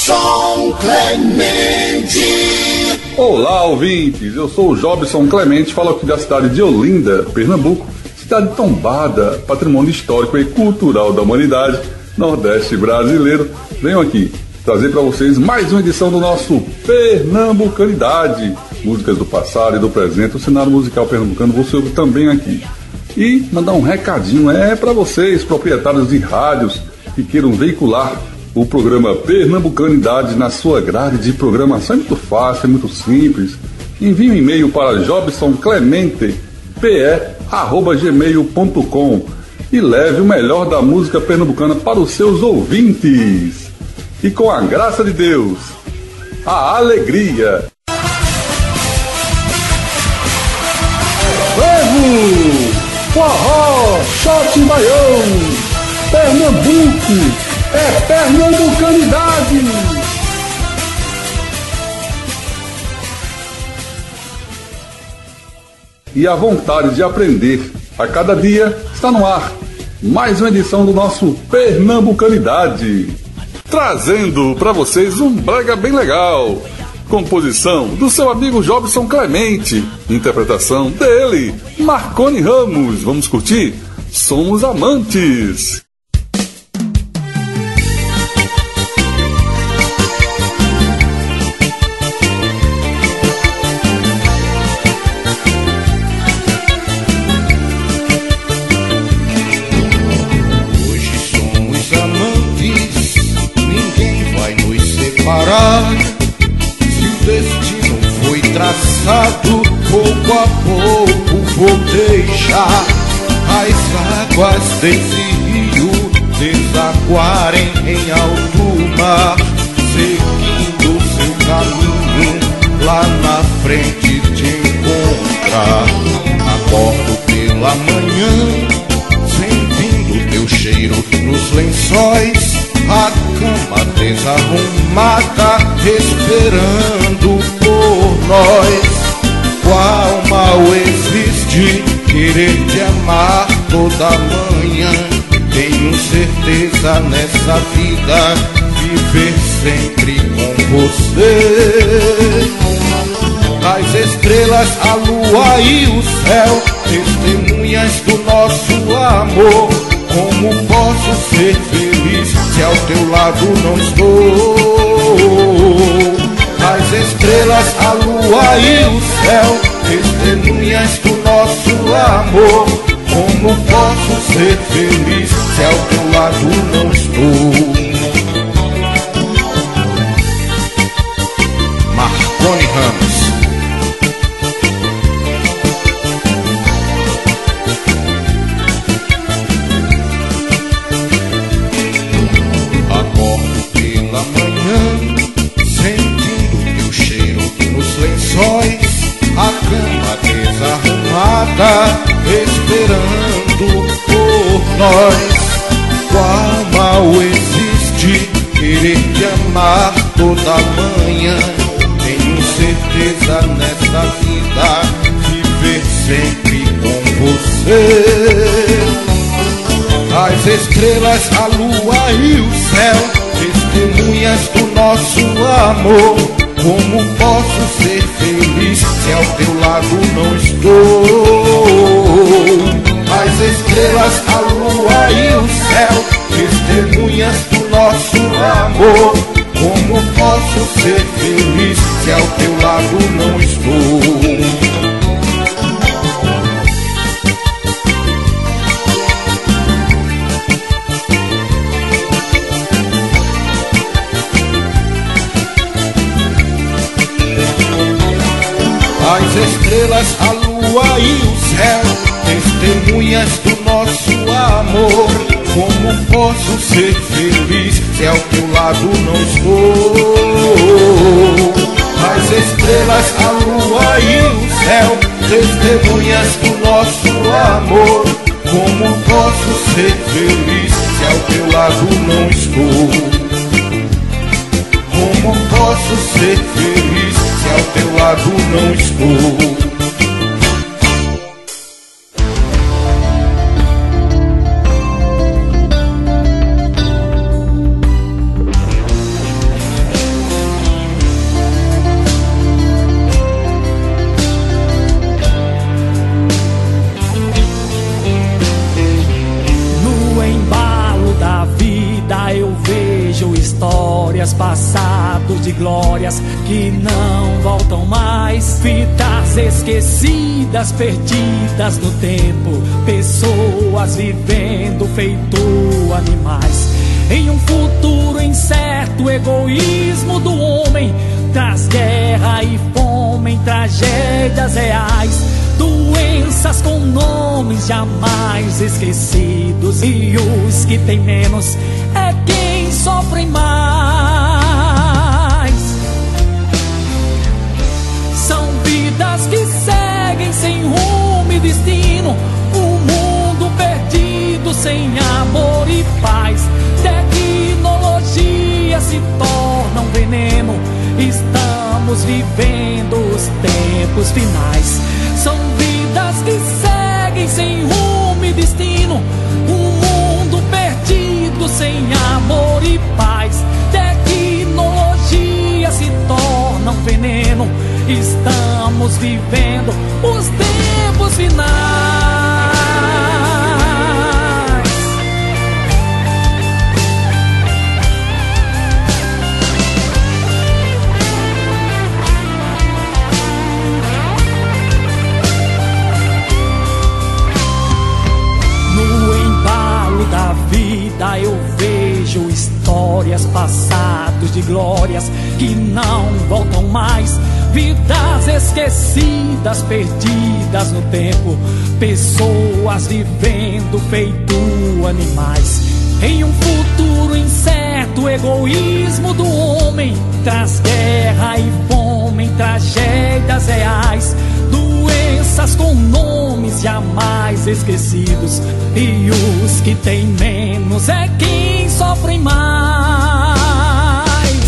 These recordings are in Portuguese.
Jobson Clemente. Olá, ouvintes, eu sou o Jobson Clemente, falo aqui da cidade de Olinda, Pernambuco, cidade tombada, patrimônio histórico e cultural da humanidade, Nordeste brasileiro. Venho aqui trazer para vocês mais uma edição do nosso Pernambucanidade, músicas do passado e do presente, o cenário musical pernambucano você ouve também aqui. E mandar um recadinho para vocês, proprietários de rádios que queiram veicular o programa Pernambucanidade na sua grade de programação. É muito fácil, é muito simples. Envie um e-mail para jobsonclemente@gmail.com e leve o melhor da música pernambucana para os seus ouvintes. E com a graça de Deus, a alegria. Frevo, forró, shot baião, Pernambuco. É Pernambucanidade! E a vontade de aprender a cada dia está no ar. Mais uma edição do nosso Pernambucanidade. Trazendo para vocês um brega bem legal. Composição do seu amigo Jobson Clemente. Interpretação dele, Marconi Ramos. Vamos curtir? Somos Amantes. Se o destino foi traçado, pouco a pouco vou deixar as águas desse rio desaguarem em alto mar, seguindo seu caminho lá na frente te encontrar. Acordo pela manhã, sentindo teu cheiro nos lençóis, a cama desarrumada, esperando por nós. Qual mal existe querer te amar toda manhã? Tenho certeza nessa vida viver sempre com você. As estrelas, a lua e o céu, testemunhas do nosso amor. Como posso ser feliz se ao teu lado não estou? As estrelas, a lua e o céu, testemunhas do nosso amor. Como posso ser feliz se ao teu lado não estou? Marconi Ramos. A cama desarrumada, esperando por nós. Qual mal existe querer te amar toda manhã? Tenho certeza nessa vida viver sempre com você. As estrelas, a lua e o céu, testemunhas do nosso amor. Como posso ser feliz se ao teu lado não estou? As estrelas, a lua e o céu, testemunhas do nosso amor. Como posso ser feliz se ao teu lado não estou? As estrelas, a lua e o céu, testemunhas do nosso amor. Como posso ser feliz se ao teu lado não estou? As estrelas, a lua e o céu, testemunhas do nosso amor. Como posso ser feliz se ao teu lado não estou? Como posso ser feliz se ao teu lado não estou? voltam mais. Vidas esquecidas, perdidas no tempo. Pessoas vivendo feito animais. Em um futuro incerto, o egoísmo do homem traz guerra e fome, tragédias reais. Doenças com nomes jamais esquecidos. E os que têm menos é quem sofrem mais. São vidas que seguem sem rumo e destino. Um mundo perdido sem amor e paz. Tecnologia se torna um veneno. Estamos vivendo os tempos finais. São vidas que seguem sem rumo e destino. Um mundo perdido sem amor e paz. Tecnologia se torna um veneno. Estamos vivendo os tempos finais. Da vida eu vejo histórias, passados de glórias que não voltam mais. Vidas esquecidas, perdidas no tempo. Pessoas vivendo feito animais. Em um futuro incerto, o egoísmo do homem traz guerra e fome, tragédias reais. Doenças com nomes jamais esquecidos. E os que têm menos é quem sofrem mais.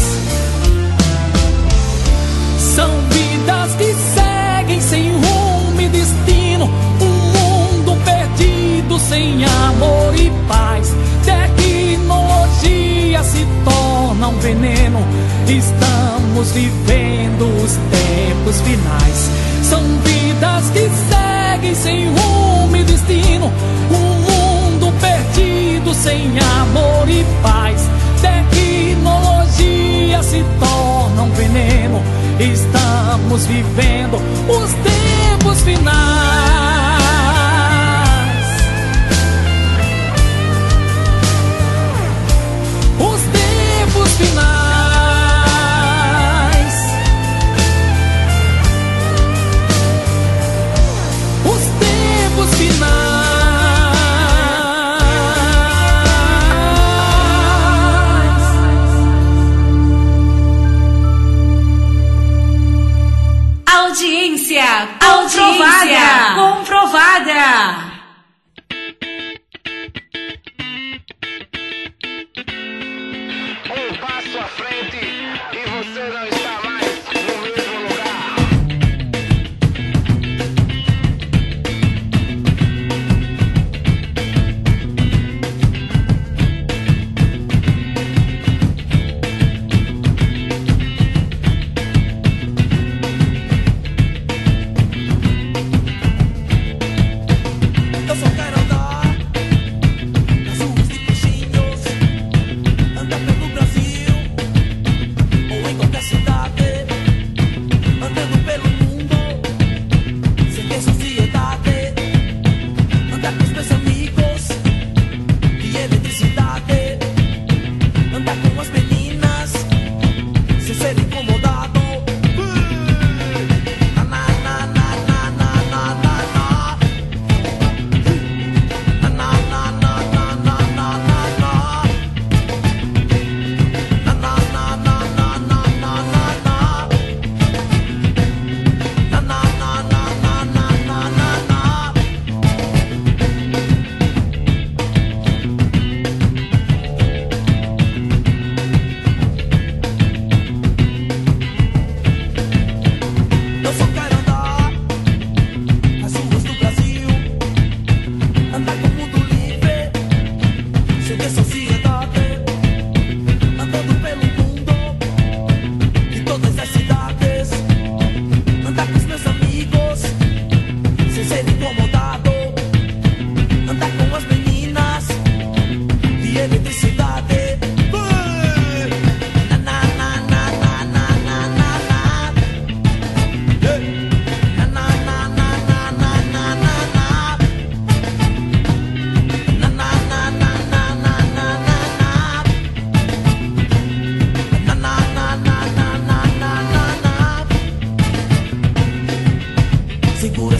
São vidas que seguem sem rumo e destino. Um mundo perdido sem amor e paz. Tecnologia se torna um veneno. Estamos vivendo os tempos finais. São vidas que seguem sem rumo e destino. Um mundo perdido sem amor e paz. Tecnologia se torna um veneno. Estamos vivendo os tempos finais. Os tempos finais. Audiência comprovada. Um passo à frente e você não está mais no mesmo lugar.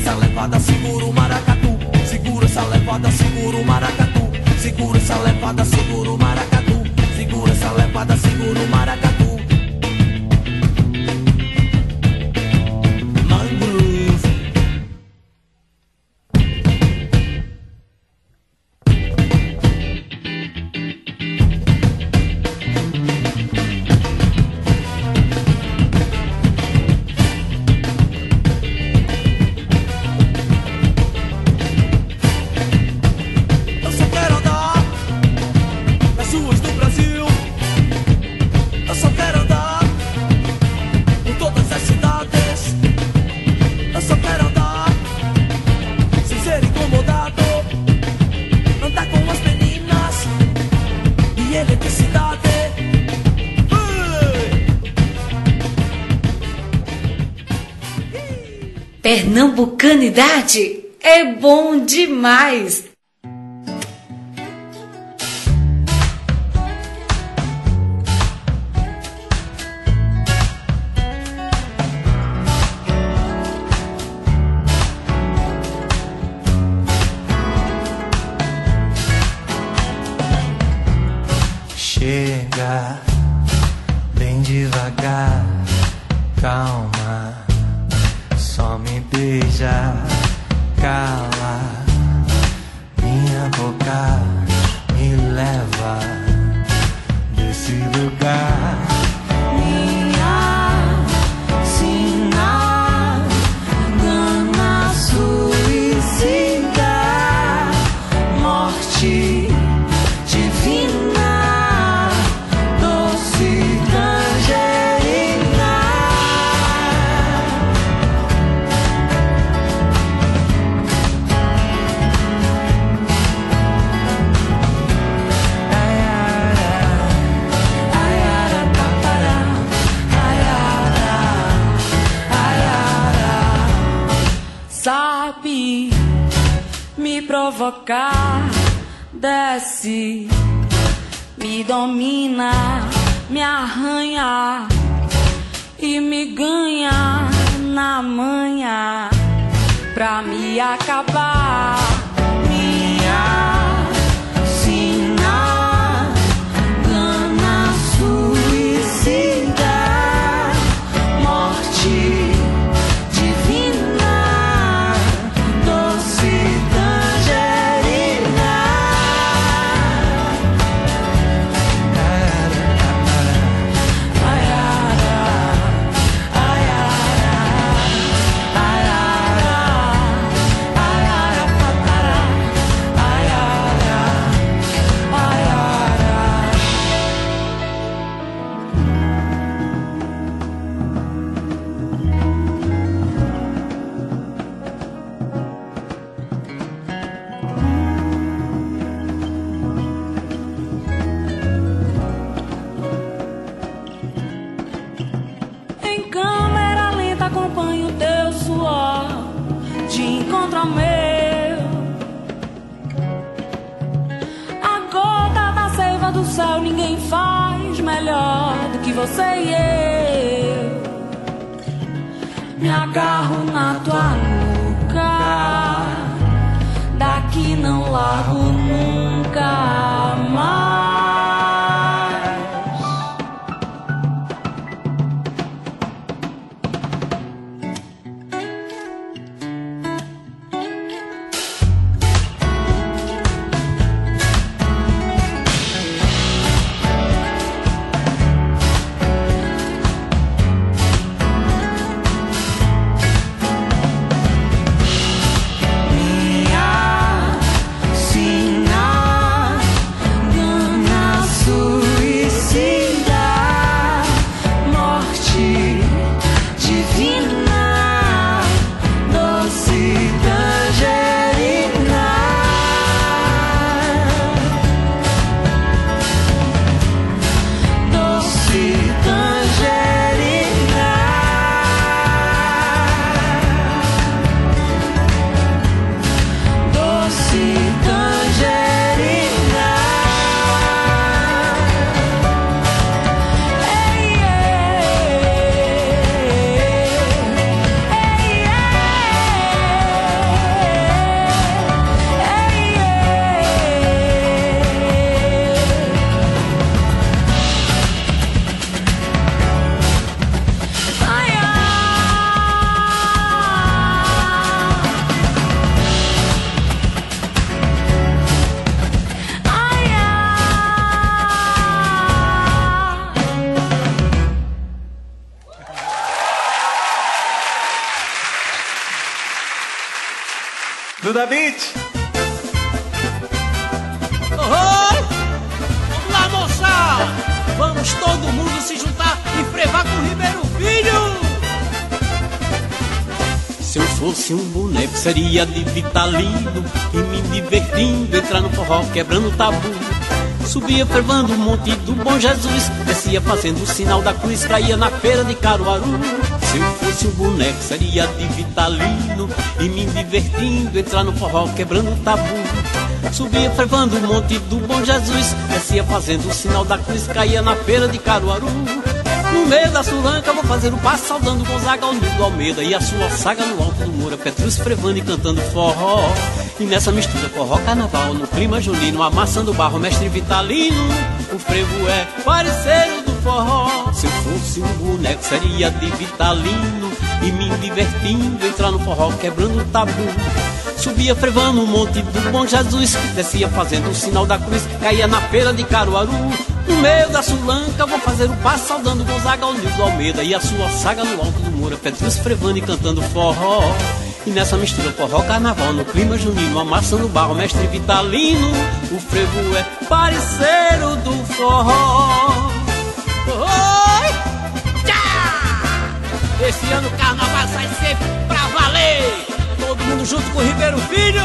essa levada, segura o maracatu. Segura essa levada, segura o maracatu. Segura essa levada, segura o maracatu. Segura essa levada, segura o maracatu. Pernambucanidade é bom demais! Chega bem devagar, calma, só me beija, cala minha boca, me leva desse lugar. Minha sina, engana, suicida, morte divina, doce tangerina. Sabe me provocar, desce, me domina, me arranha e me ganha na manha pra me acabar. Minha sina, gana, suicida, morte divina, doce tangerina. Em câmera lenta acompanho teu suor de encontro ao meu. A gota da seiva do céu ninguém faz melhor do que você e eu. Me agarro na tua nuca, daqui não largo nunca mais. Minha sina, Duda Beat. Oi! Vamos lá, moçada! Vamos todo mundo se juntar e frevar com o Ribeiro Filho! Se eu fosse um boneco seria de Vitalino, e me divertindo, entrar no forró quebrando tabu. Subia fervando o monte do Bom Jesus, descia fazendo o sinal da cruz, caía na feira de Caruaru. Se eu fosse um boneco seria de Vitalino, e me divertindo, entrar no forró quebrando tabu. Subia fervando o monte do Bom Jesus, descia fazendo o sinal da cruz, caía na feira de Caruaru. No meio da sulanca vou fazer o passo saudando Gonzaga, ao Nildo Almeida e a sua saga no alto do Moura, Petrus frevando e cantando forró. E nessa mistura forró carnaval, no clima junino, amassando barro, mestre Vitalino. O frevo é parceiro do forró. Se eu fosse um boneco seria de Vitalino, e me divertindo, entrar no forró quebrando o tabu. Subia frevando o monte do Bom Jesus, descia fazendo o sinal da cruz, caía na feira de Caruaru. No meio da sulanca vou fazer o passo saudando Gonzaga, ao Nildo Almeida e a sua saga no alto do Moura, Petrus frevando e cantando forró. E nessa mistura forró carnaval, no clima junino, amassando barro, mestre Vitalino. O frevo é parceiro do forró. Oi! Tchá! Esse ano o carnaval sai sempre pra valer. Todo mundo junto com o Ribeiro Filho.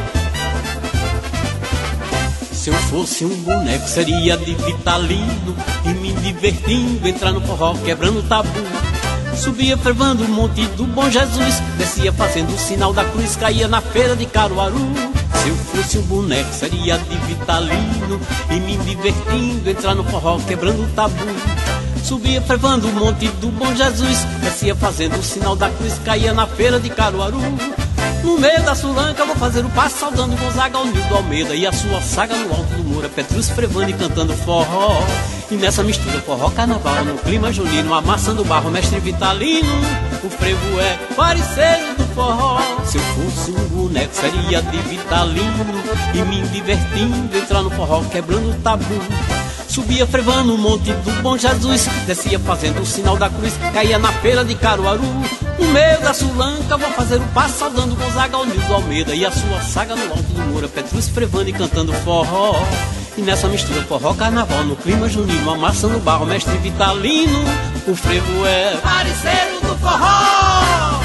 Se eu fosse um boneco seria de Vitalino, e me divertindo, entrar no forró quebrando tabu. Subia fervando o monte do Bom Jesus, descia fazendo o sinal da cruz, caía na feira de Caruaru. Se eu fosse um boneco seria de Vitalino, e me divertindo, entrar no forró quebrando tabu. Subia fervando o monte do Bom Jesus, descia fazendo o sinal da cruz, caía na feira de Caruaru. No meio da sulanca vou fazer o passo saudando Gonzaga, ao Nildo Almeida e a sua saga no alto do Moura, Petrus frevando e cantando forró. E nessa mistura forró carnaval, no clima junino, amassando barro, mestre Vitalino. O frevo é parceiro do forró. Se eu fosse um boneco seria de Vitalino, e me divertindo, entrar no forró quebrando tabu. Subia frevando o monte do Bom Jesus, descia fazendo o sinal da cruz, caía na feira de Caruaru. No meio da sulanca vou fazer o passo saudando Gonzaga, ao Nildo Almeida e a sua saga no alto do Moura, Petrus frevando e cantando forró. E nessa mistura forró carnaval, no clima junino, amassando barro, mestre Vitalino. O frevo é parceiro do forró.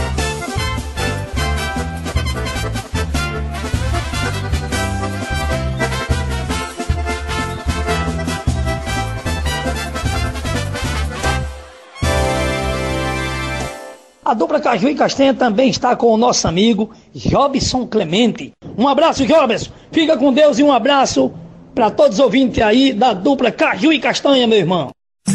A dupla Caju e Castanha também está com o nosso amigo Jobson Clemente. Um abraço, Jobson. Fica com Deus e um abraço para todos os ouvintes aí da dupla Caju e Castanha, meu irmão.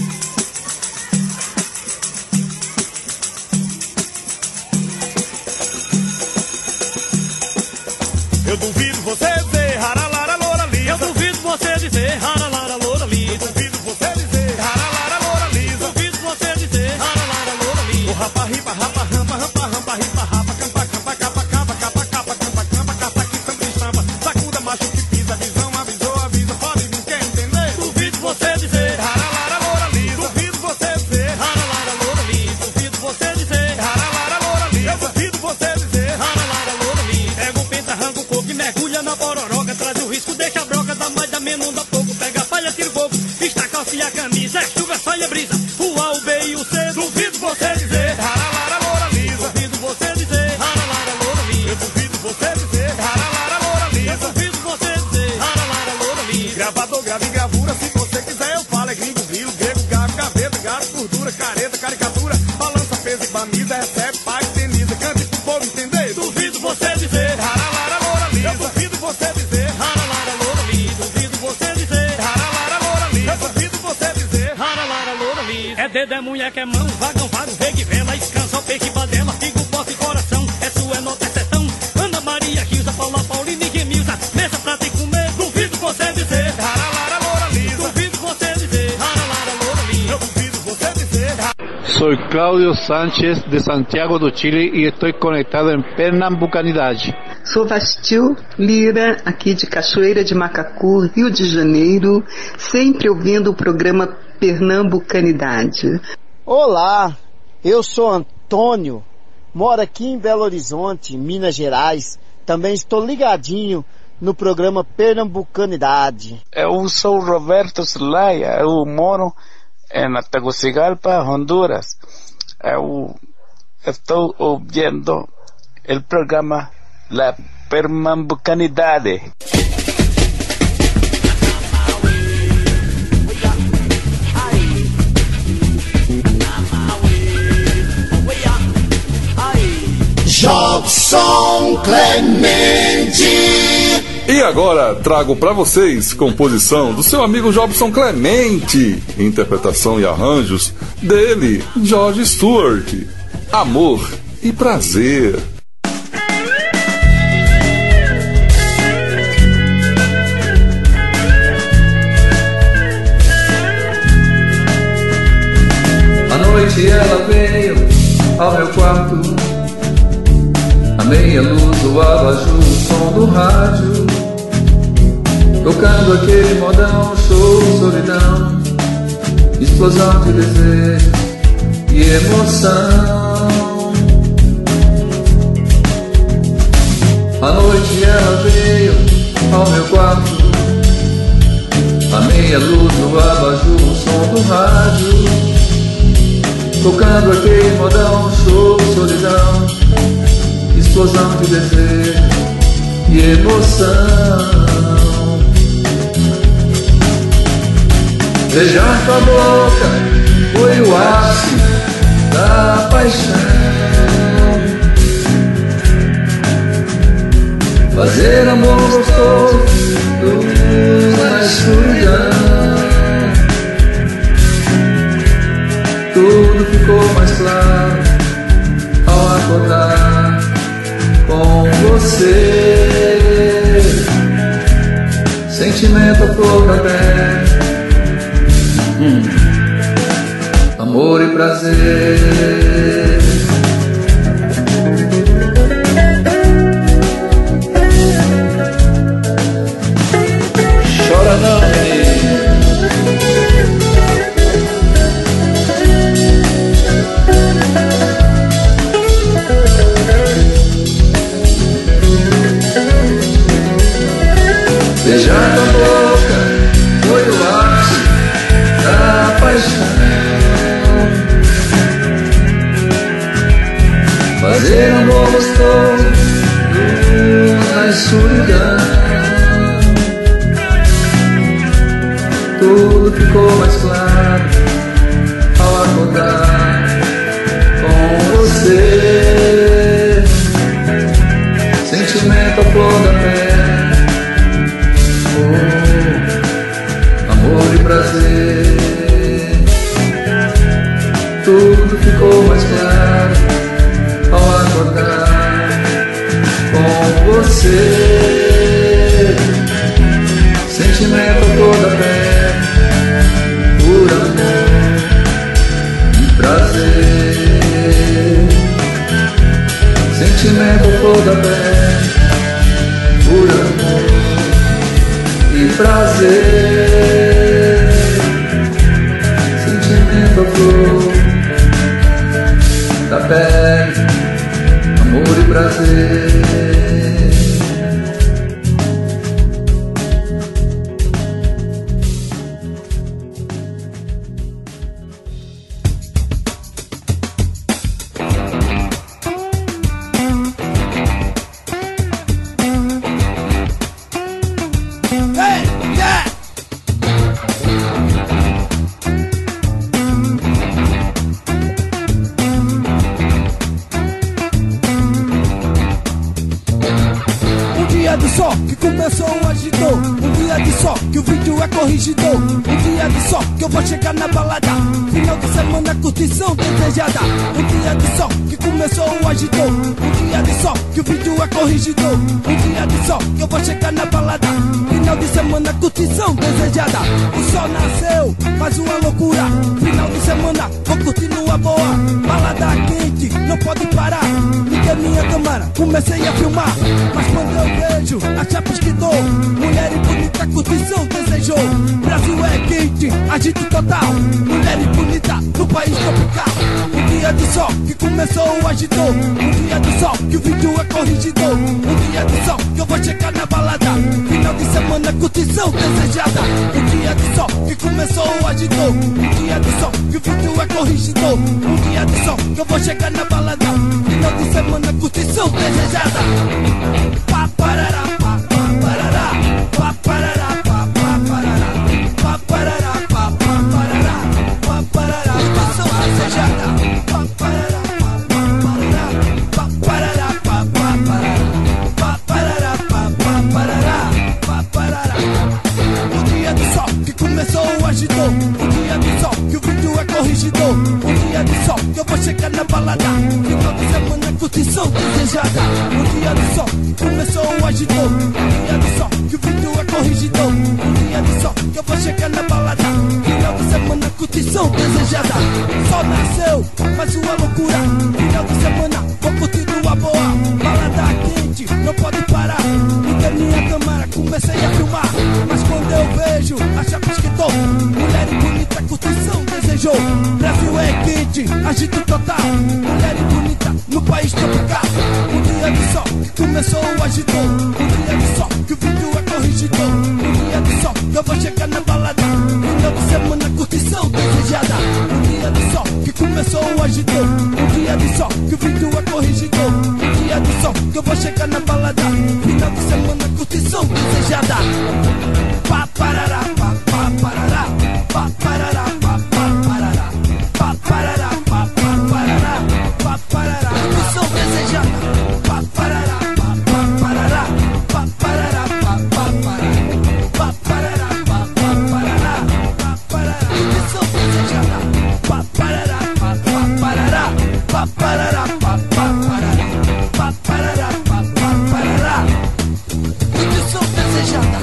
Eu duvido você dizer haralara loura lisa. Eu duvido você dizer haralara loura lisa. Eu duvido você dizer haralara loura lisa. Eu duvido você dizer haralara loura lisa. O rapa ripa rapa rampa rampa rampa ripa rapa campa campa capa capa capa capa campa campa capa que tampa estampa. Sacuda macho que pisa, visão avisou avisa. Pode vir quer entender? Duvido você dizer haralara loura lisa. Duvido você dizer haralara loura lisa. Duvido você dizer haralara loura lisa. Eu duvido você dizer haralara loura lisa. Pega o penta, arranca o coco e mergulha na pororoca. Traz o risco, deixa a broca, dá mais, dá menos, não dá pouco. Pega a palha, tira o fogo, vista a calça e a camisa. É chuva, sai a brisa, o A, o B e o C. Duvido você dizer haralara loura lisa. Duvido você dizer haralara loura lisa. Eu duvido você dizer haralara loura lisa. Eu duvido você dizer haralara loura lisa. Gravador, grave em gravura, se você quiser eu falo. É gringo, grilo, grego, gago, gaveta, gato, gordura, careta, caricatura. Balança, peso e bamisa, recebe, paga, indeniza. Cante pro povo entender. Duvido você dizer haralara loura lisa. Eu duvido você dizer haralara loura lisa. Duvido você dizer haralara loura lisa. Eu duvido você dizer haralara loura lisa. É dedo, é mulher, é mão, vagão, vago, regue, vela, escansa, o peito e badela, figo, bote e coração. É sua, é nota, é sertão. Ana Maria, Quilza, Paula, Paulina e Gemilza. Mesa, prata e comer. Duvido você dizer haralara loura lisa. Duvido você dizer haralara loura lisa. Eu duvido você dizer. Soy Claudio Sánchez de Santiago do Chile e estou conectado em Pernambucanidade. Sou Vastil Lira, aqui de Cachoeira de Macacu, Rio de Janeiro, sempre ouvindo o programa Pernambucanidade. Olá, eu sou Antônio, moro aqui em Belo Horizonte, Minas Gerais. Também estou ligadinho no programa Pernambucanidade. Eu sou Roberto Zelaya, eu moro em Tegucigalpa, Honduras. Eu estou ouvindo o programa La Pernambucanidade. Jobson Clemente. E agora trago para vocês composição do seu amigo Jobson Clemente, interpretação e arranjos dele, George Stewart, Amor e Prazer. À noite ela veio ao meu quarto, a meia luz, o abajur, o som do rádio, tocando aquele modão, show, solidão, explosão de desejo e emoção. À noite ela veio ao meu quarto, a meia luz, o abajur, o som do rádio, tocando aquele modão, show, solidão, explosão de desejo e emoção. Beijar tua boca foi o ápice da paixão. Fazer amor gostoso na escuridão. Tudo ficou mais claro ao acordar com você. Sentimento à flor da pele, amor e prazer. Chora não, menino. Beijar tua boca foi o ápice da paixão. Fazer amor gostoso na escuridão. Tudo ficou mais claro ao acordar com você. Sentimento à flor da pele, amor e prazer. Tudo ficou mais claro ao acordar com você. Sentimento a flor da pele, por amor e prazer. Sentimento a flor da pele, por amor e prazer. Sentimento a flor da pele, amor e prazer. Vou chegar na balada, final de semana, curtição desejada. Um dia de sol que começou o agitou. Um dia de sol que o vídeo é corrigido. Um dia de sol que eu vou chegar na balada, final de semana, curtição desejada. O sol nasceu, faz uma loucura. Final de semana, vou curtir numa boa. Balada quente, não pode parar. Liga minha cama, câmara, comecei a filmar. Mas quando eu vejo a chapas que dou, mulher e bonita, curtição desejou. Brasil é quente, agito total. Mulher e bonita, no país tropical. Um dia de sol que começou o agitou. Um dia de sol que o vídeo é corrigidor. Um dia de sol que eu vou chegar na balada. Final de semana, curtição desejada. Um dia de sol que começou o agitou. Um dia de sol que o vídeo é corrigidor. Um dia de sol que eu vou chegar na balada. Final de semana, curtição desejada. Pá, parará, pá, pá, parará. Pá, parará, pá, pá, parará. Pá, parará, pá, pá, parará. Pá, parará, curtição desejada. Pá, parará, pá, pá, parará. Pá, parará, pá, pá, parará. Pá, parará, pá, pá, parará. Pá, parará. Um dia de sol que começou o agitou. Um dia de sol que o vídeo é corrigidor. Um dia de sol que eu vou chegar na balada. Final de semana, curtição desejada. Um dia de sol começou o agitou. Um dia de sol que o vídeo é corrigidor. Um dia de sol que eu vou chegar na balada. Final de semana, curtição desejada. Sol nasceu, faz uma loucura. Final de semana, vou curtir uma boa. Balada quente, não pode parar. Liguei minha câmara, comecei a filmar. Mas quando eu vejo a chapas que tô, mulher e bonita, curtição desejou. Brasil é quente, agito total. Mulher e bonita, no país tropical. Um dia de sol que começou o agitou. Um dia de sol que o vídeo é corrigidor. Um dia de sol que eu vou chegar na balada. Final de semana, curtição desejada. Um dia de sol que começou o agitou. Um dia de sol que o vídeo é corrigidor. Um dia de sol que eu vou chegar na balada. Final de semana, curtição desejada. Pá, parará, pá, pá, parará. Pá, parará, pá, pá, parará. Pá, parará, pá, pá, parará. Pá, parará, curtição desejada. Pá, parará, pá, pá, parará. Pá, parará, pá, pá, parará. Pá, parará, pá, pá, parará. Pá, parará, curtição desejada. Pá, parará, pá, pá, parará. Pá, parará, pá, pá, parará. Pá, parará, pá, pá, parará. Curtição desejada.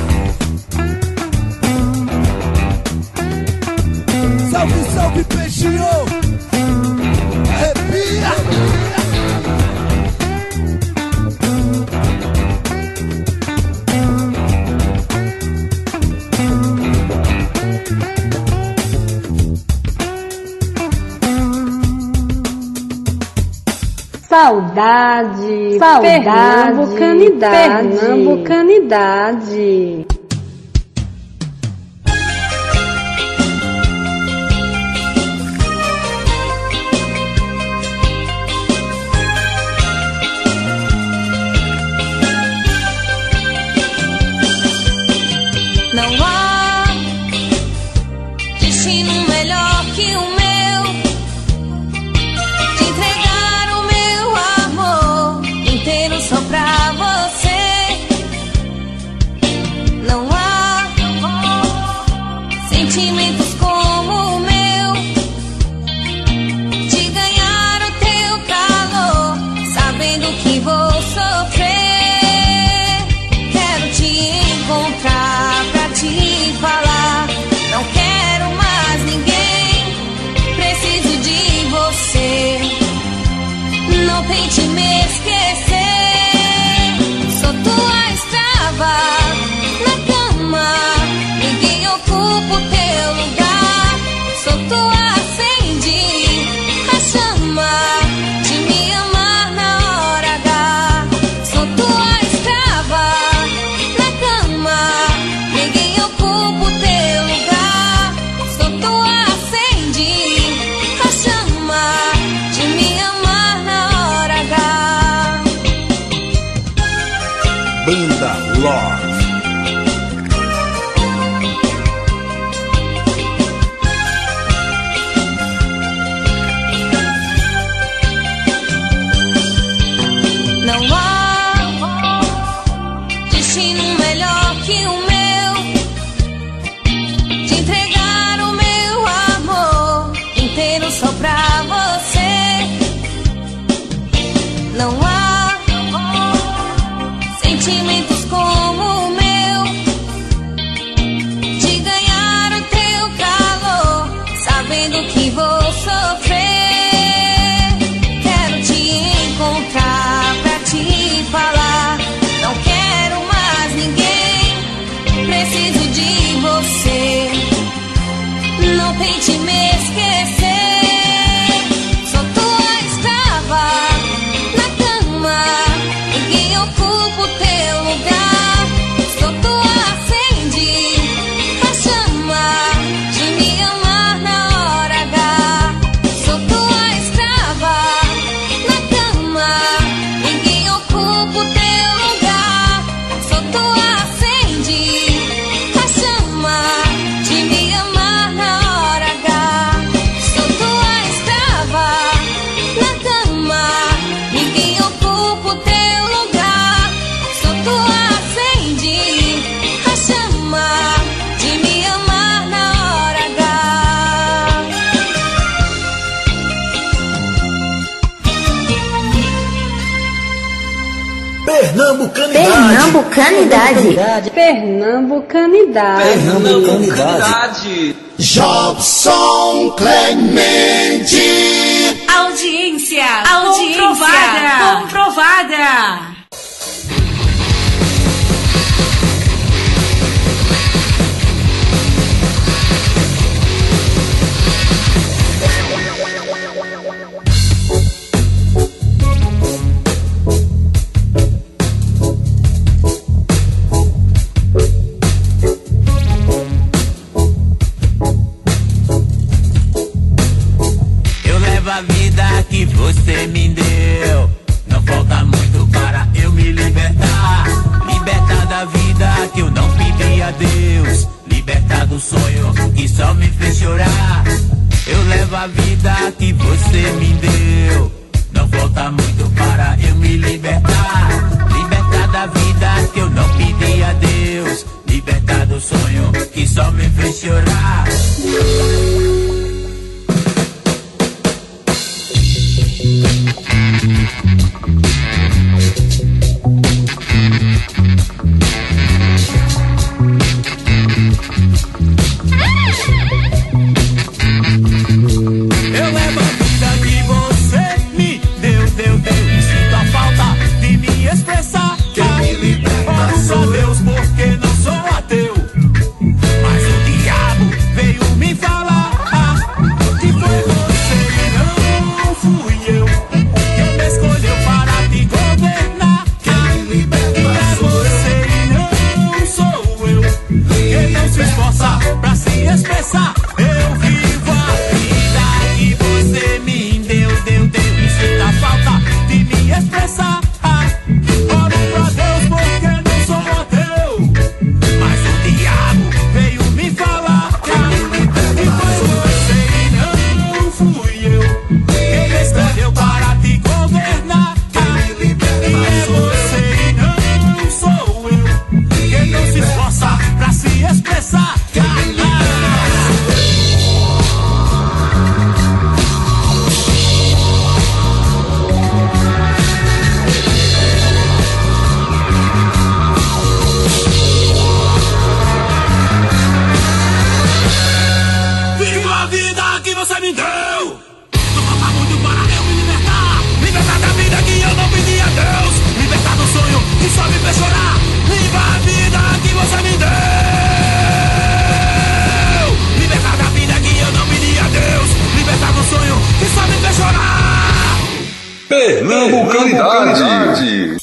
Salve, salve, peixinho! Arrepia! Saudade, pernambucanidade, pernambucanidade. Não há destino melhor que o meu, de entregar o meu amor inteiro só pra você. Não há sentimentos como o meu, de ganhar o teu calor, sabendo que vou sofrer. Quero te encontrar pra te falar, não quero mais ninguém, preciso de você. Não tente me esquecer, sou tua escrava na cama, ninguém ocupa o teu lugar. Sou tua, acende a chama de me amar na hora H. Sou tua escrava na cama, ninguém ocupa o teu lugar. Sou tua, acende a chama de me amar na hora H. Banda Love. Não há destino melhor que o meu, de entregar o meu amor inteiro só pra você. Não há sentimentos como o meu, de ganhar o teu calor, sabendo que vou sofrer. Quero te encontrar pra te Pernambucanidade. Pernambucanidade. Pernambucanidade. Jobson Clemente. Audiência comprovada. A vida que você me deu, não falta muito para eu me libertar. Libertar da vida que eu não pedi a Deus, libertar do sonho que só me fez chorar. Eu levo a vida que você me deu, não falta muito para eu me libertar. Libertar da vida que eu não pedi a Deus, libertar do sonho que só me fez chorar. Eu levo a vida que você me deu. E sinto a falta de me expressar. Oro a Deus porque não sou ateu, mas o diabo veio me falar que foi você e não fui eu. Quem me escolheu para te governar. Quem me liberta é você e não sou eu. Quem não se esforça pra se expressar. Eu vivo a vida que você me deu. E sinto a falta de me expressar. Oro pra Deus porque não sou ateu, mas o diabo veio me falar que foi você e não fui eu. Quem me escolheu para te governar. E é você e não sou eu. Quem não se esforça pra se expressar. Vivo a vida que você me deu. Não falta muito para eu me libertar. Libertar da vida que eu não pedi a Deus. Libertar do sonho que só me fez chorar. Viva a vida que você me deu. Libertar da vida que eu não pedi a Deus. Libertar do sonho que só me fez chorar. Pernambucanidade.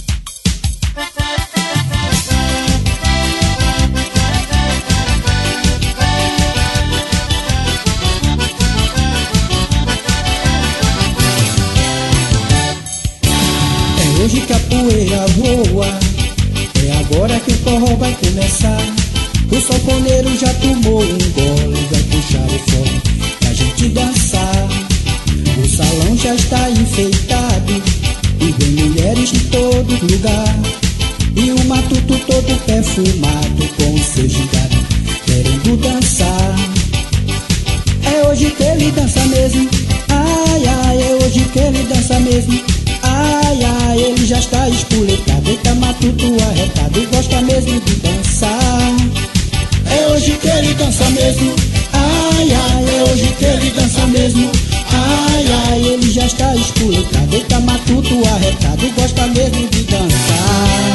É hoje que a poeira voa, é agora que o forró vai começar. O sanfoneiro já tomou um gole, vai puxar o fole pra gente dançar. O salão já está enfeitado e vem mulheres de todo lugar. E o matuto todo perfumado com o seu gingado querendo dançar. É hoje que ele dança mesmo, ai, ai, é hoje que ele dança mesmo. Ai, ai, ele já está espoletado, eita matuto arretado e gosta mesmo de dançar. É hoje que ele dança mesmo, ai, ai, é hoje que ele dança mesmo. Ai, ai, ele já está espoletado, eita matuto arretado e gosta mesmo de dançar.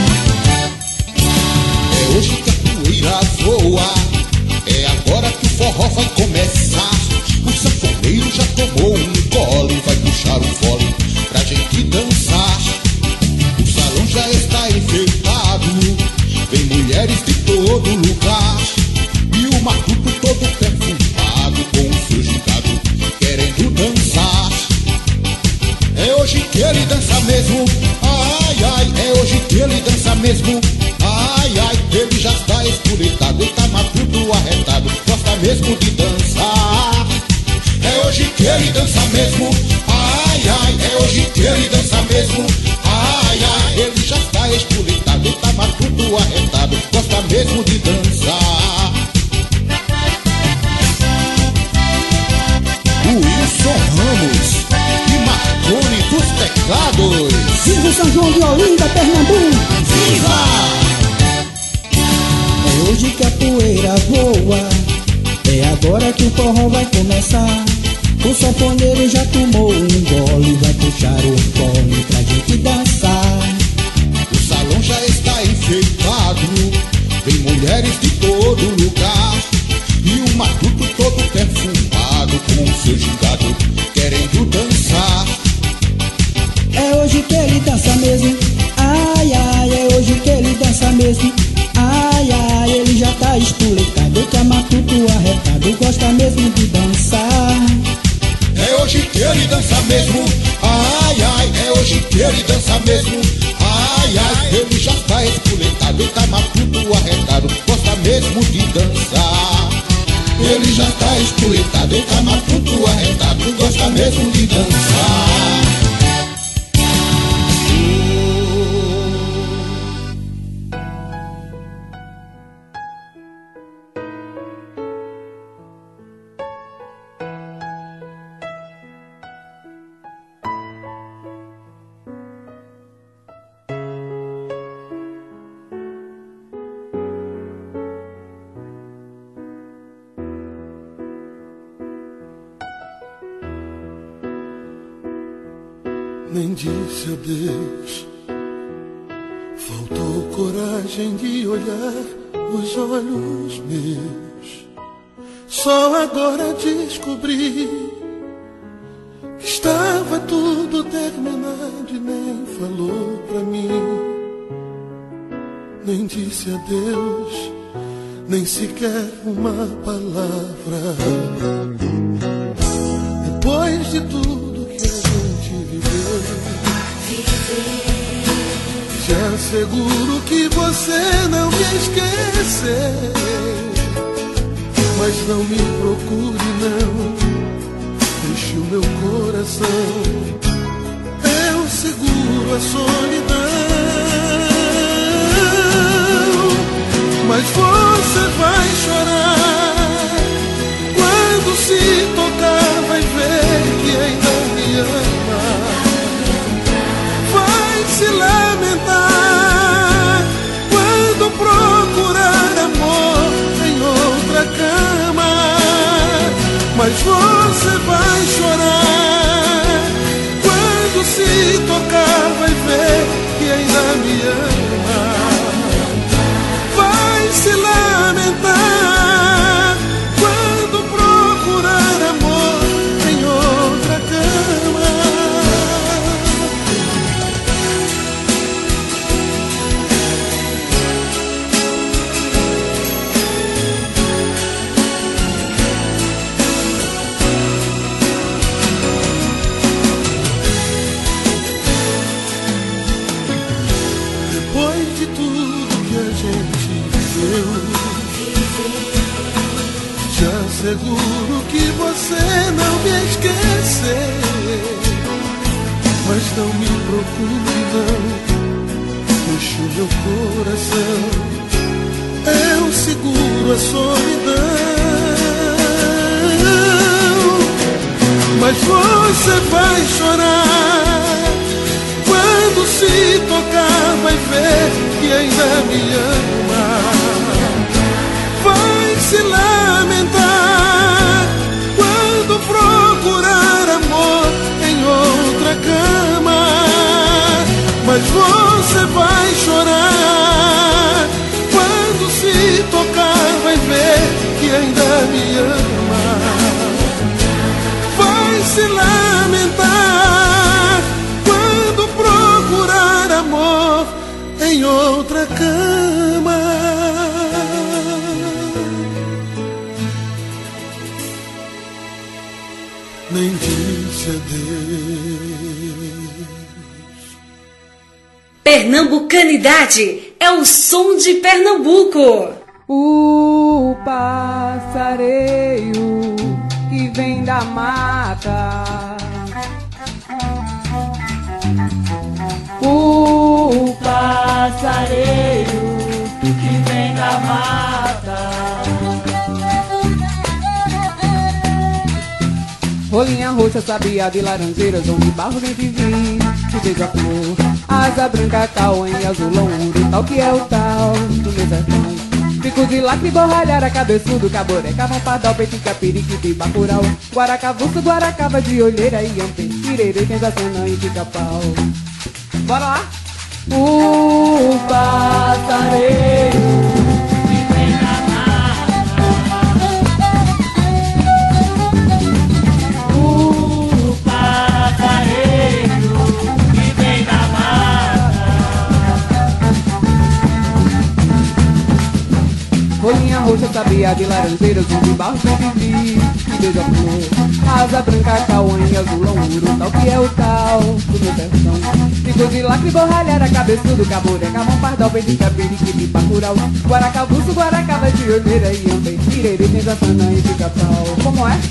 É hoje que a poeira voa, é agora que o forró vai começar. O sanfoneiro já tomou um gole, vai puxar o fole pra gente dançar. O salão já está enfeitado, vem mulheres de todo lugar. E o matuto todo perfumado com o seu gingado querendo dançar. É hoje que ele dança mesmo, ai, ai, é hoje que ele dança mesmo. Ai, ai, ele já está escuretado, ele tá matuto arretado, gosta mesmo de dançar. É hoje que ele dança mesmo, ai, ai, é hoje que ele dança mesmo. Ai, ai, ele já está escuretado, ele tá matuto arretado, gosta mesmo de dançar. O Wilson Ramos e Marconi dos teclados. Viva o São João de Olinda, Pernambuco! Viva! É hoje que a poeira voa, é agora que o forró vai começar. O sanfoneiro já tomou um gole, vai puxar o fone pra gente dançar. O salão já está enfeitado, tem mulheres de todo lugar, e o matuto todo perfumado com o seu gingado querendo dançar. É hoje que ele dança mesmo, ai ai, é hoje que ele dança mesmo. Ai ai, ele já tá espoletado, que a matuto arretado gosta mesmo de dançar. É hoje que ele dança mesmo, ai ai, é hoje que ele dança mesmo. Ai ai, ele já tá espoletado, tá matuto arretado, gosta mesmo de dançar. Ele já tá espoletado, tá matuto arretado, gosta mesmo de dançar. Nem disse adeus, faltou coragem de olhar os olhos meus. Só agora descobri que estava tudo terminado e nem falou pra mim. Nem disse adeus, nem sequer uma palavra. Depois de tudo te asseguro que você não me esqueceu, mas não me procure não, deixe o meu coração, eu seguro a solidão. Mas você vai chorar, quando se tocar vai ver que ainda me ama. Se lamentar quando procurar amor em outra cama. Mas você vai chorar quando se tocar vai ver que ainda me ama. Vai se lamentar quando procurar amor em outra cama. Seguro que você não me esqueceu, mas não me procure não, deixe o meu coração, eu seguro a solidão. Mas você vai chorar, quando se tocar vai ver que ainda me ama. Vai se lamentar quando procurar amor em outra cama. Mas você vai chorar, quando se tocar vai ver que ainda me ama. Vai se lamentar quando procurar amor em outra cama. Nem disse adeus. Pernambucanidade é o som de Pernambuco. O passareio que vem da mata, o passareio que vem da mata. Rolinha roxa, sabia de laranjeiras, onde barro vem de vir, que beija-flor, asa branca, cauã e azulão, ouro, tal que é o tal do meu sertão. Fico de lacre, borralhara, cabeçudo, caboreca, pardal, petica, periquito e bacurau, guaracavuço, guaracava de olheira e ampim, pirerê, sensacional e pica-pau. Bora lá! O passareiro que vem da mata, o passareiro que vem da mata. Rolinha roxa, sabia de laranjeira, de barro, vivi e beija-flor. Asa branca, cauã e azulão, ouro, tal que é o tal do meu sertão. Fico de lacre, borralhara, cabeçudo, caboreca, pardal, petica, periquito, bacurau, guaracavuço, guaracava de olheira e ampim, pirerê, sensacional e pica-pau. Como é?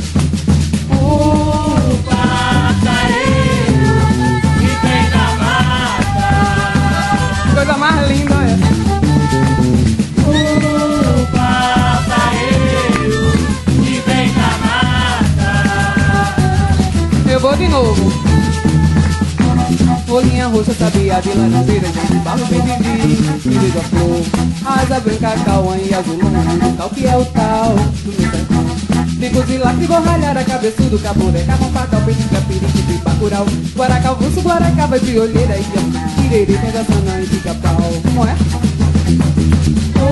O passareiro que vem da mata. Coisa mais linda é. O passareiro que vem da mata. Eu vou de novo. Folhinha roxa, sabia de laranjeira, de barro, bem vivi, e beija-flor. Asa branca, cauã e azulão, tal que é o tal do meu sertão. Fico de lacre, borralhara, cabeçudo, caboreca, pardal, petica, periquito e bacurau, guaracavuço, guaracava de olheira e ampim, pirerê, sensacional e pica-pau. Como é? O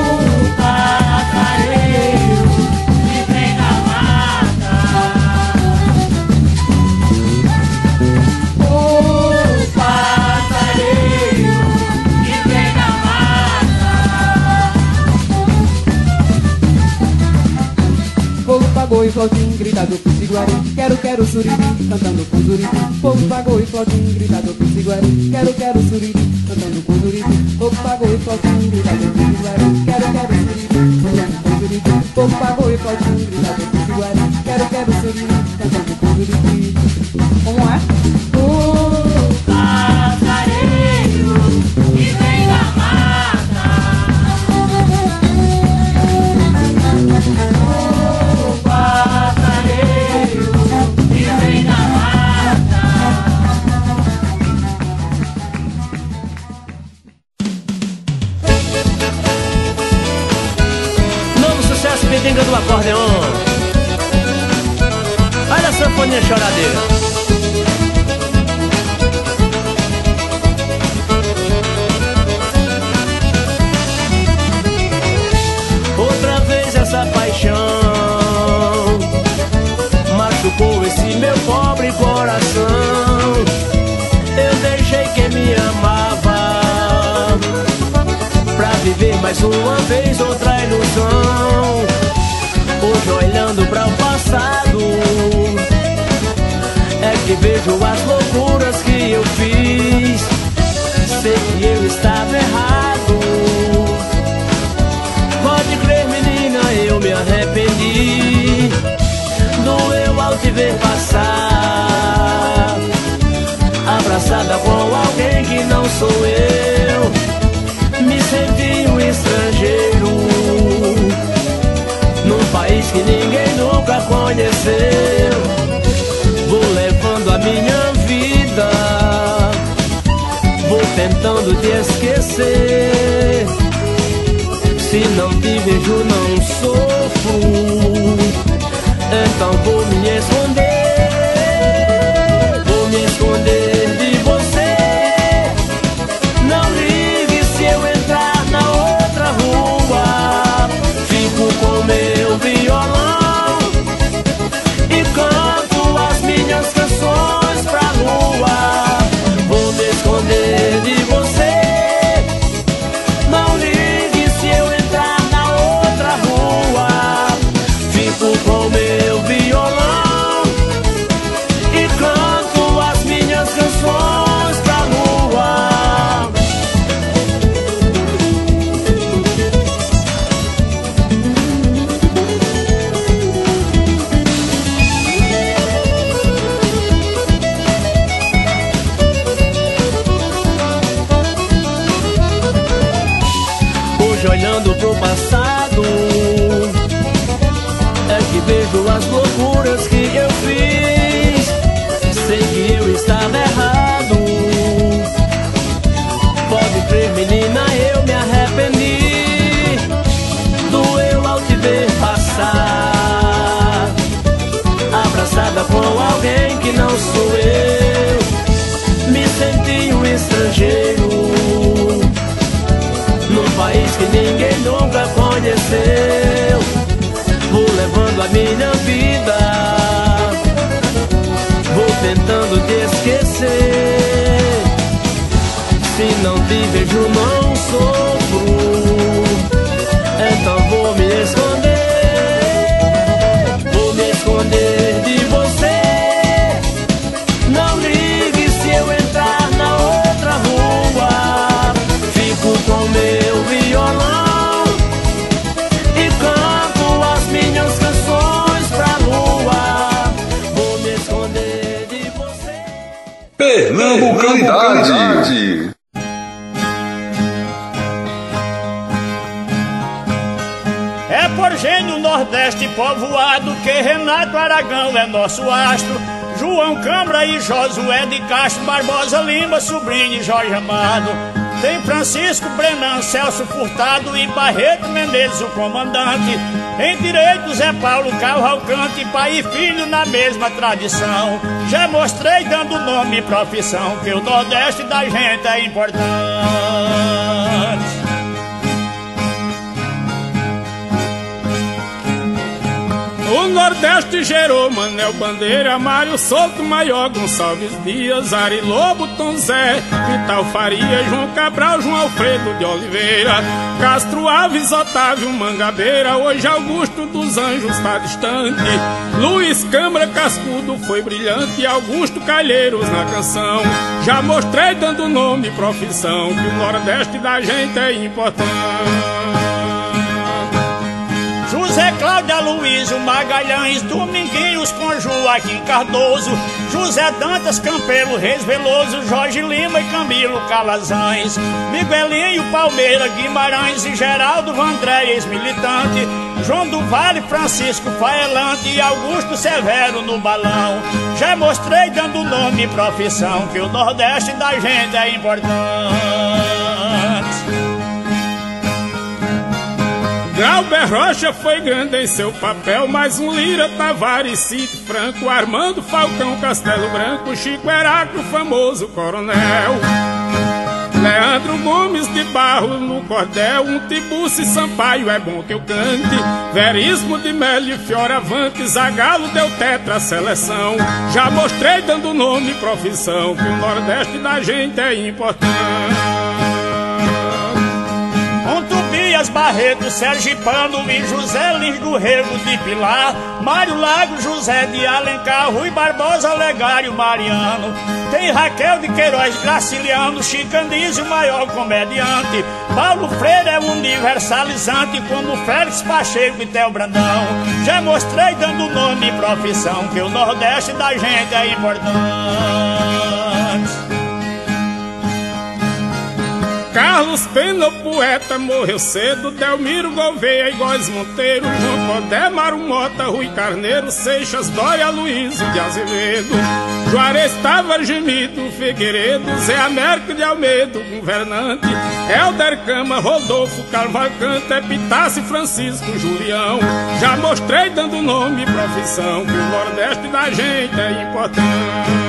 passareiro que vem da mata. O passareiro que vem da mata. Fogo pagou e flautim, gritado por Ciguari. Quero, quero suriri, cantando com zuriri. Fogo pagou e flautim, gritado por Ciguari. Quero, quero suriri, cantando com zuriri. Fogo pagou e flautim, gritado por Ciguari. Quero, quero suriri, cantando com zuriri. Fogo pagou e flautim, gritado por Ciguari. Quero, quero suriri, cantando com zuriri. Como é? O passareiro que vem da mata. O passareiro que vem da mata. Novo sucesso, Pedinga do acordeon. Olha a sanfoninha choradeira. Outra vez essa paixão machucou esse meu pobre coração. Eu deixei quem me amava pra viver mais uma vez outra ilusão. Hoje olhando pra o passado é que vejo as loucuras que eu fiz. Sei que eu estava errado. Pode crer, menina, eu me arrependi. Doeu ao te ver passar, abraçada com alguém que não sou eu. Me senti um estrangeiro num país que ninguém nunca conheceu. Vou levando a minha vida, vou tentando te esquecer. Se não te vejo não sofro, então vou me esconder. Vou me esconder de você. Não ligue se eu entrar na outra rua. Fico com meu violão e canto as minhas canções pra lua. Vou me esconder de você. Não ligue se eu entrar na outra rua. Fico com meu violão e canto as minhas canções pra lua. Hoje olhando pro passado é que vejo as loucuras que eu fiz. Sei que eu estava errado. estrangeiro, num país que ninguém nunca conheceu. Vou levando a minha vida, vou tentando te esquecer. Se não te vejo não sofro, então vou me esconder. Vou me esconder de você. Não ligue se eu entrar na outra rua. Fico com meu violão e canto as minhas canções pra lua. Vou me esconder de você. Pernambucanidade. É por gênio nordeste povoado que Renato Aragão é nosso astro. João Câmara e Josué de Castro, Barbosa Lima, sobrinho de Jorge Amado. Tem Francisco Brenan, Celso Furtado e Barreto Menezes, o comandante. Em direito Zé Paulo Cavalcante, pai e filho na mesma tradição. Já mostrei dando nome e profissão que o Nordeste da gente é importante. O Nordeste gerou Manel Bandeira, Mário Souto, Maior, Gonçalves Dias, Ari Lobo, Tom Zé, Vital Faria, João Cabral, João Alfredo de Oliveira, Castro Alves, Otávio Mangabeira. Hoje Augusto dos Anjos tá distante. Luiz Câmara Cascudo foi brilhante, Augusto Calheiros na canção. Já mostrei dando nome e profissão que o Nordeste da gente é importante. José Cláudio Luiz Magalhães, Dominguinhos com Joaquim Cardoso, José Dantas Campelo, Reis Veloso, Jorge Lima e Camilo Calazans, Miguelinho Palmeira Guimarães e Geraldo Vandré, ex-militante, João do Vale, Francisco Faelante e Augusto Severo no balão. Já mostrei dando nome e profissão que o Nordeste da gente é importante. Galber Rocha foi grande em seu papel, mas um Lira, Tavares, Cid Franco, Armando Falcão, Castelo Branco, Chico Heráclito, famoso coronel, Leandro Gomes de Barro no cordel, um Tiburcio Sampaio, é bom que eu cante, Verismo de Melo e Fioravante, Zagalo deu tetra a seleção. Já mostrei dando nome e profissão que o Nordeste da gente é importante. Tobias Barreto, Sergipano e José Lins do Rego de Pilar, Mário Lago, José de Alencar, Rui Barbosa, Legário Mariano. Tem Raquel de Queiroz, Graciliano, Chicandizio, o maior comediante. Paulo Freire é universalizante, como Félix Pacheco e Theo Brandão. Já mostrei dando nome e profissão que o Nordeste da gente é importante. Carlos Pena, poeta, morreu cedo. Delmiro Gouveia e Góes Monteiro, João Codé, Mário Mota, Rui Carneiro, Seixas, Dória, Luiz de Azevedo, Juarez Tavares, Gemido, Figueiredo, Zé Américo de Almeida, governante, Helder Cama, Rodolfo Cavalcante, Epitácio, Francisco Julião. Já mostrei dando nome e profissão que o Nordeste da gente é importante.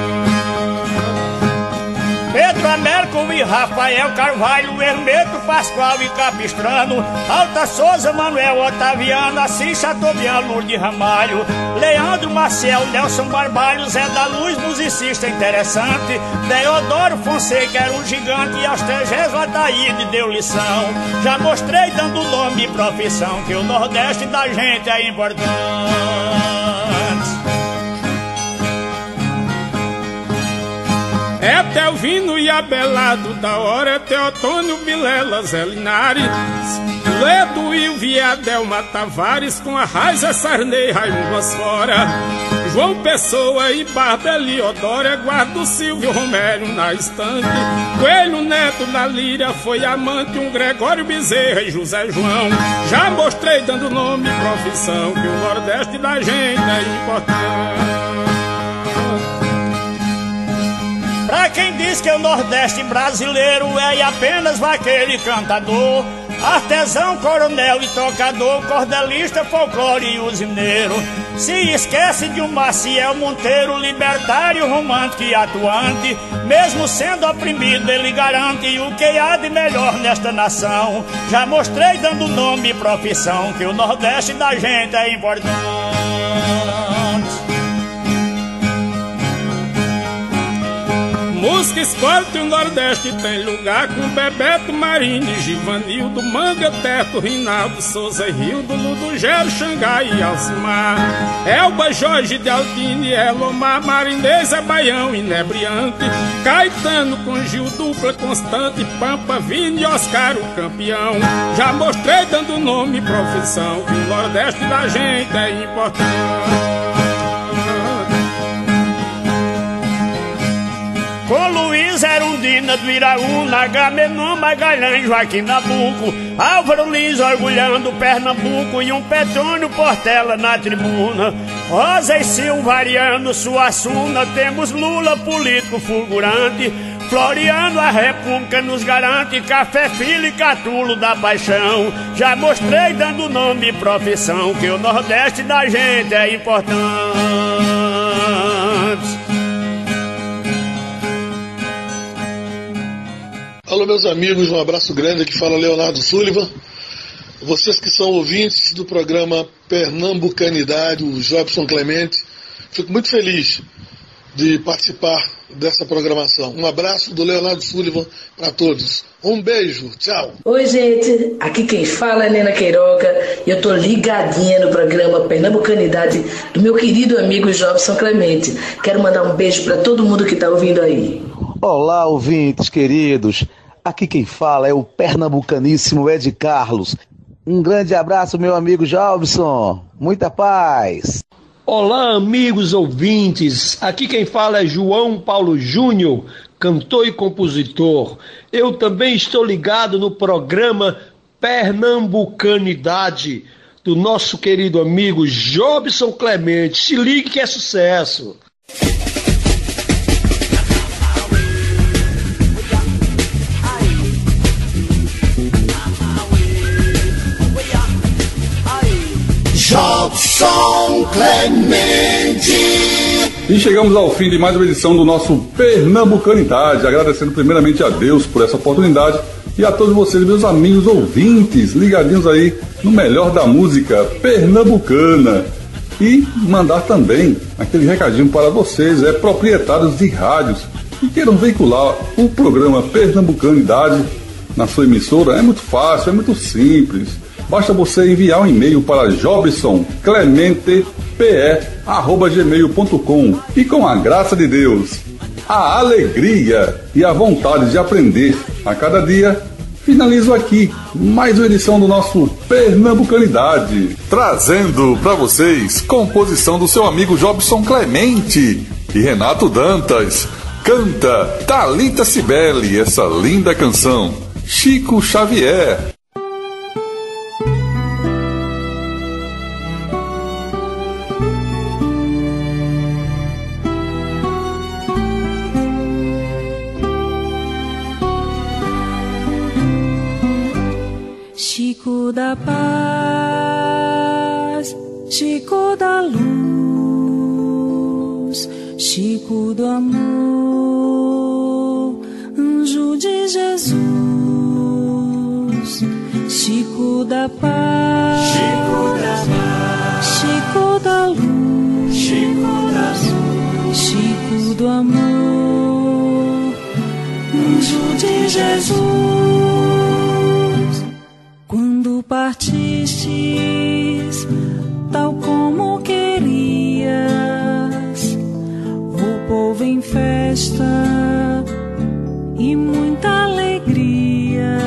Pedro Américo e Rafael Carvalho, Hermeto Pascoal e Capistrano, Alta Souza, Manuel Otaviano, Assis Chateaubriand de Ramalho, Leandro Marcel, Nelson Barbalho, Zé da Luz, musicista interessante, Deodoro Fonseca era um gigante e aos TGs Ataíde deu lição. Já mostrei dando nome e profissão que o Nordeste da gente é importante. É Telvino e Abelardo da hora, é Teotônio Vilela, Zé Linares, Ledo e o Viadelma Tavares, com a Raiza Sarney, Raimundo Asfora, João Pessoa e Barba Eliodoro, Guardo Silvio Romério na estante, Coelho Neto da Líria foi amante, um Gregório Bezerra e José João. Já mostrei dando nome e profissão que o Nordeste da gente é importante. Pra quem diz que o Nordeste brasileiro é apenas vaqueiro e cantador, artesão, coronel e tocador, cordelista, folclore e usineiro. Se esquece de um Maciel Monteiro, libertário, romântico e atuante, mesmo sendo oprimido ele garante o que há de melhor nesta nação. Já mostrei dando nome e profissão que o Nordeste da gente é importante. Música esporte, o Nordeste tem lugar com Bebeto, Marinho, Givanildo, Manga, Teto, Rinaldo, Souza, Rildo, Ludo, Gero, Xangai e Alcimar, Elba, Jorge de Altini, Elomar, Marinês, é Baião, Inebriante, Caetano com Gil, dupla constante, Pampa, Vini e Oscar, o campeão. Já mostrei dando nome e profissão que o Nordeste da gente é importante. Com Luiz Erundina do Iraúna, Agamenon, Magalhães, Joaquim Nabuco, Álvaro Lins orgulhando Pernambuco e um Petrônio Portela na tribuna. Rosa e Silvariano, Suassuna, temos Lula, político fulgurante, Floriano, a República nos garante, Café Filho e Catulo da Paixão. Já mostrei dando nome e profissão que o Nordeste da gente é importante. Alô, meus amigos, um abraço grande, aqui fala Leonardo Sullivan. Vocês que são ouvintes do programa Pernambucanidade, o Jobson Clemente, fico muito feliz de participar dessa programação. Um abraço do Leonardo Sullivan para todos. Um beijo, tchau. Oi, gente, aqui quem fala é Nena Queiroga e eu tô ligadinha no programa Pernambucanidade do meu querido amigo Jobson Clemente. Quero mandar um beijo para todo mundo que tá ouvindo aí. Olá, ouvintes queridos. Aqui quem fala é o pernambucaníssimo Ed Carlos. Um grande abraço, meu amigo Jobson. Muita paz. Olá, amigos ouvintes. Aqui quem fala é João Paulo Júnior, cantor e compositor. Eu também estou ligado no programa Pernambucanidade do nosso querido amigo Jobson Clemente. Se ligue que é sucesso. Jobson Clemente. E chegamos ao fim de mais uma edição do nosso Pernambucanidade, agradecendo primeiramente a Deus por essa oportunidade e a todos vocês, meus amigos ouvintes, ligadinhos aí no melhor da música pernambucana. E mandar também aquele recadinho para vocês, proprietários de rádios que queiram veicular o programa Pernambucanidade na sua emissora. É muito fácil, é muito simples. Basta você enviar um e-mail para jobsonclementepe@gmail.com e com a graça de Deus, a alegria e a vontade de aprender a cada dia, finalizo aqui mais uma edição do nosso Pernambucanidade, trazendo para vocês composição do seu amigo Jobson Clemente e Renato Dantas. Canta Thalita Cibele essa linda canção, Chico Xavier. Chico da paz, Chico da luz, Chico do amor, anjo de Jesus. Chico da paz, Chico da luz, Chico do amor, anjo de Jesus. Quando partistes, tal como querias, o povo em festa e muita alegria.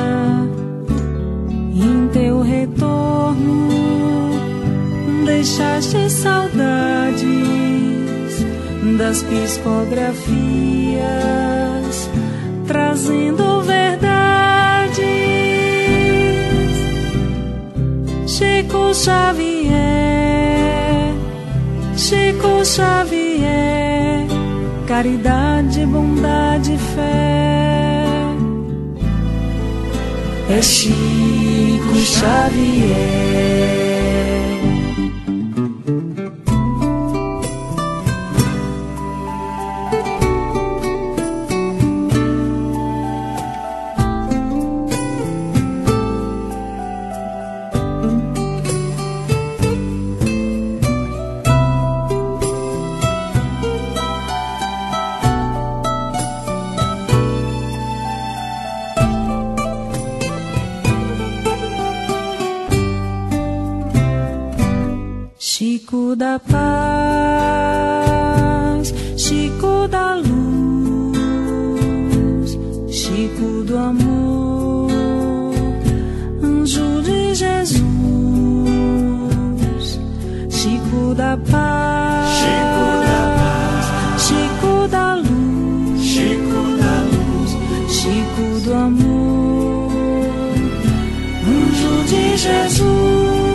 Em teu retorno deixaste saudades das psicografias, trazendo verdades. Chico Xavier, Chico Xavier, caridade, bondade, fé. É Chico Xavier. Chico da paz, Chico da luz, Chico do amor, anjo de Jesus. Chico da paz, Chico da luz, Chico do amor, anjo de Jesus.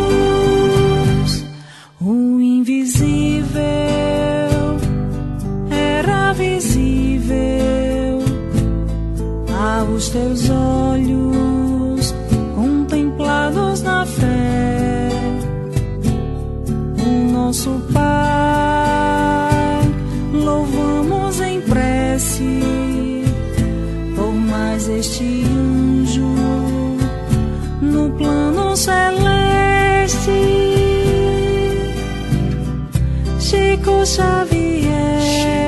O invisível era visível aos teus olhos contemplados na fé. O nosso Pai louvamos em prece por mais este anjo no plano celeste. Chico Xavier,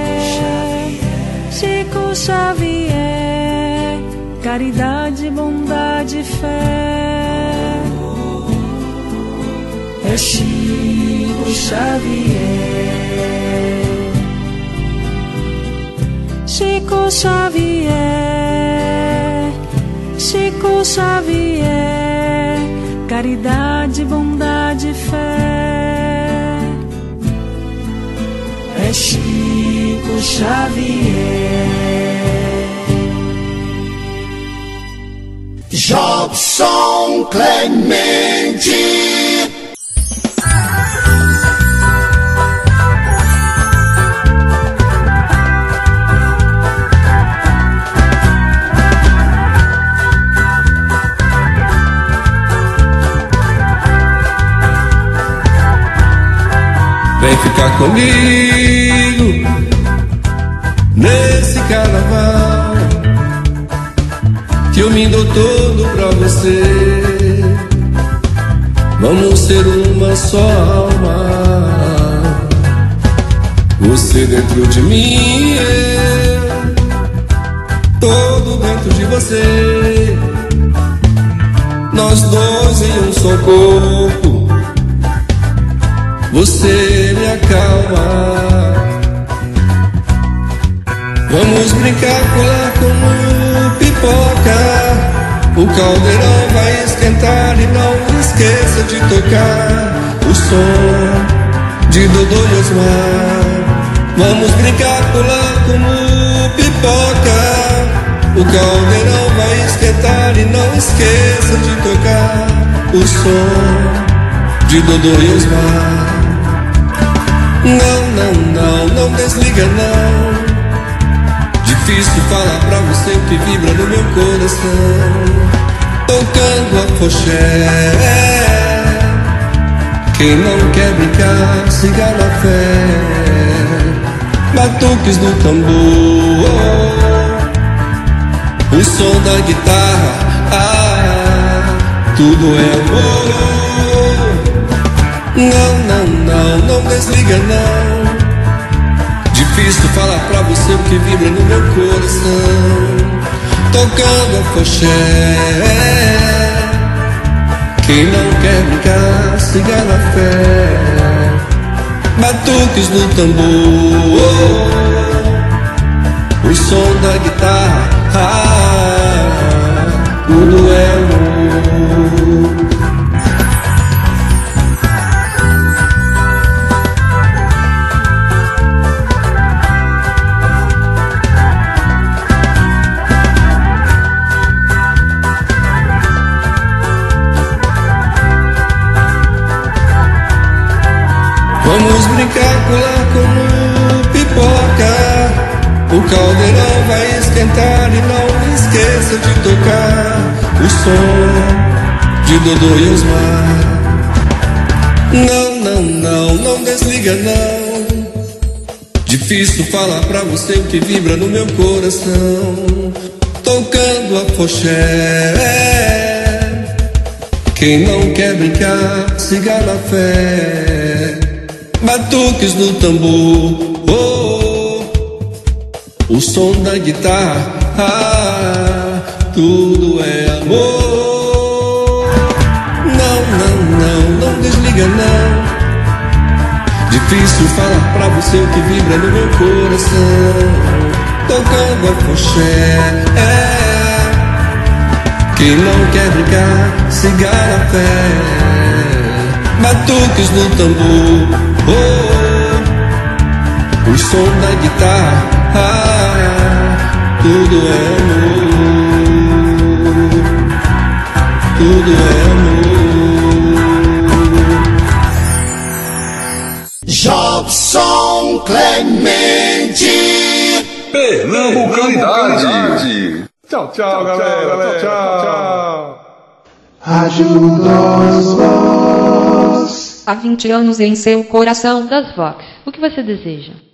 Chico Xavier, caridade, bondade, fé. É Chico Xavier, Chico Xavier, Chico Xavier, caridade, bondade, fé. É Chico Xavier. Jobson Clemente. Vem ficar comigo nesse carnaval, que eu me dou todo pra você. Vamos ser uma só alma, você dentro de mim, eu todo dentro de você. Nós dois em um só corpo, você me acalma. Vamos brincar, pular como pipoca. O caldeirão vai esquentar e não esqueça de tocar o som de Dodô e Osmar. Vamos brincar, pular como pipoca. O caldeirão vai esquentar e não esqueça de tocar o som de Dodô e Osmar. Não, não, não, não desliga não. Difícil falar pra você o que vibra no meu coração. Tocando afoxé. Quem não quer brincar, siga na fé. Batuques no tambor, o som da guitarra, tudo é amor. Não, não, não, não desliga não. Difícil falar pra você o que vibra no meu coração. Tocando afoxé. Quem não quer brincar, siga na fé. Batuques no tambor, o som da guitarra, tudo é amor. Vamos brincar, pular como pipoca. esquentar e não esqueça de tocar o som de Dodô e Osmar. Não desliga não. Difícil falar pra você o que vibra no meu coração. Tocando a foché. Quem não quer brincar, siga na fé. Batuques no tambor, oh, o som da guitarra, tudo é amor. Não desliga não. Difícil falar pra você o que vibra no meu coração. Tocando a foché. Quem não quer brincar, siga na fé. Batuques no tambor, oh, o som da guitarra, tudo é amor, tudo é amor. Jobson Clemente, Pernambucanidade. Tchau, galera. Tchau. Ajuda os Vox. Há 20 anos em seu coração das Vox. O que você deseja?